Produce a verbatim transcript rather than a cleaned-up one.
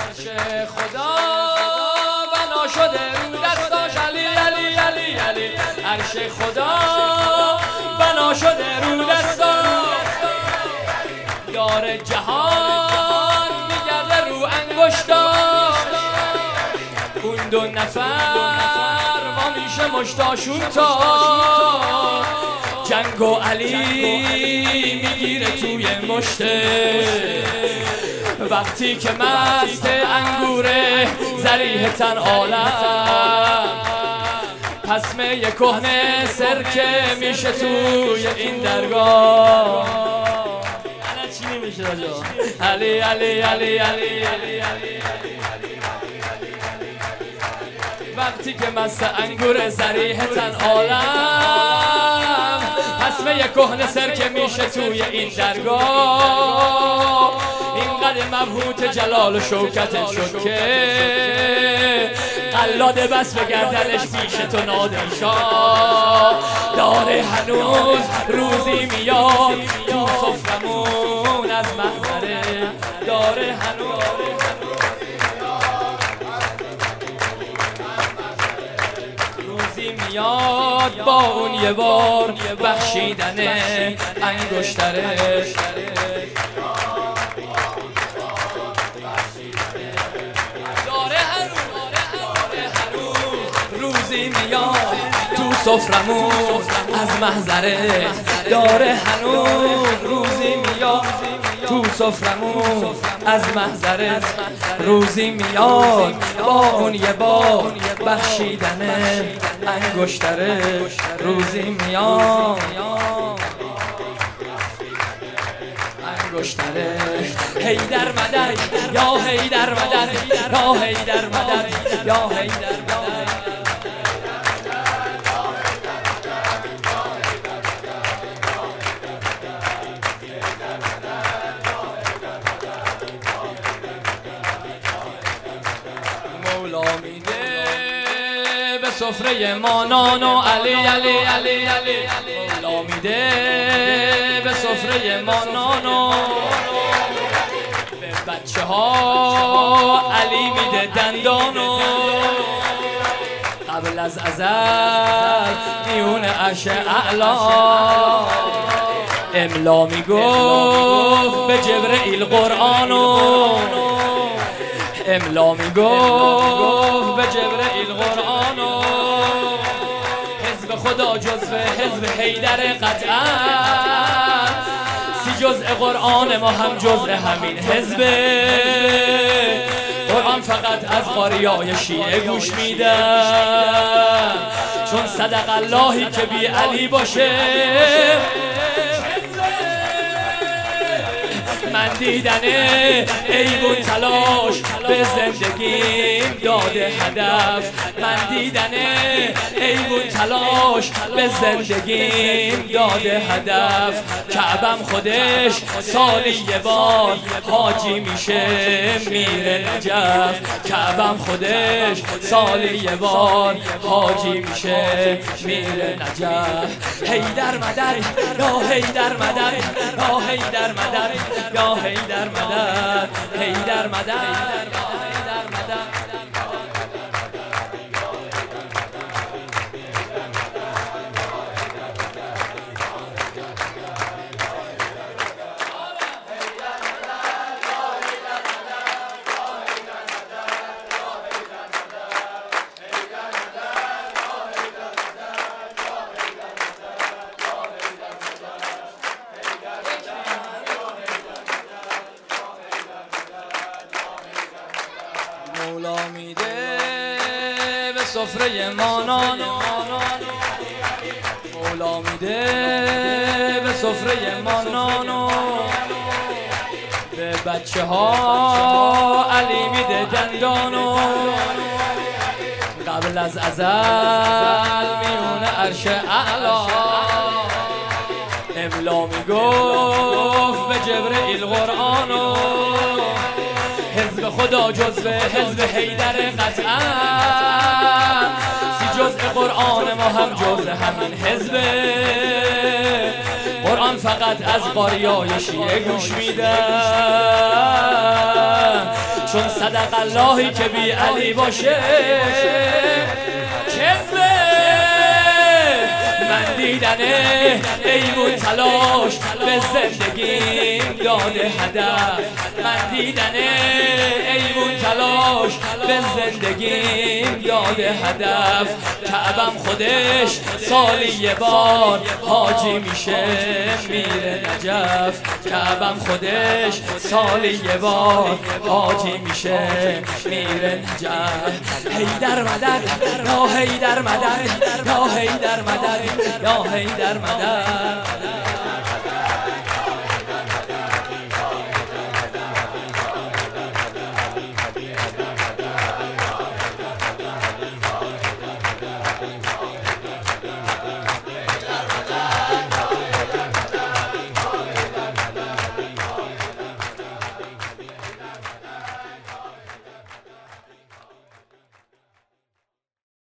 خدا بنا شده رو دستاش علی علی علی علی عرش خدا بنا شده رو دستاش دار جهان میگرده رو انگشتاش اون دو نفر ما میشه مشتاشون تا جنگ و علی میگیره توی مشته وقتی که مست انگوره ذریح تن عالم پس می کهنه سرکه میشه توی این درگاه الان چی نمیشه راجا علی علی علی علی علی وقتی که مست انگوره ذریح تن عالم پس می کهنه سرکه میشه توی این درگاه اینقدر مبهوت جلال و شوکتت شد که قلاده بس به گردنش پیش تو نادر شاه داره هنوز روزی میاد تو سفرمون از محضره داره هنوز روزی میاد با اون یه بار بخشیدن انگشترش روزی میاد تو سفرمون از محضره داره هنوز روزی میاد تو سفرمون از محضره روزی میاد با اون یه بار بخشیدن انگشتره روزی میاد انگشتره حیدر مدد یا حیدر مدد یا حیدر مدد یا حیدر مدد مولا میده به سفره ما نانو علی علی علی علی مولا میده به سفره ما نانو به بچه ها علی میده دندانو قبل از ازل میون عرش اعلا املا میگفت به جبرئیل قرآنو املا میگفت به جبرئیل قرآنو حزب خدا جزو حزب حیدر قطعا سی جزء قرآن ما هم جزء همین حزب قرآن فقط از قاریای شیعه گوش میدن چون صدق اللهی که بی علی باشه من دیدنه ایوون تلاش به زندگیم داده هدف من دیدنه ایوون تلاش به زندگیم داده هدف کعبم خودش سالی یه بار حاجی میشه میره نجف کعبم خودش سالی یه بار حاجی میشه میره نجف حیدر مدد یا حیدر مدد یا حیدر مدد یا حیدر مدد حیدر مدد حیدر مدد مولا میده به سفره ما نانو مولا میده به سفره ما نانو به بچه ها علی میده دندانو قبل از ازل میون عرش اعلا املا میگفت به جبرئیل قرآنو حزب خدا جزو حزب حیدر قطعا سی جزء قرآن ما هم جزء همین حزب قرآن فقط از قاریای شیعه گوش میدن چون صدق سقلاهی که بی علی باشه کذبه. من دیدنه ایوون تلاش به زندگیم داده هدف. من دیدنه ایوون تلاش به زندگیم داده هدف. کعبم خودش سالی یه بار حاجی میشه میره نجف. کعبم خودش سالی یه بار حاجی میشه میره نجف. حیدر مدد یا حیدر مدد یا حیدر مدد یا حیدر مدد.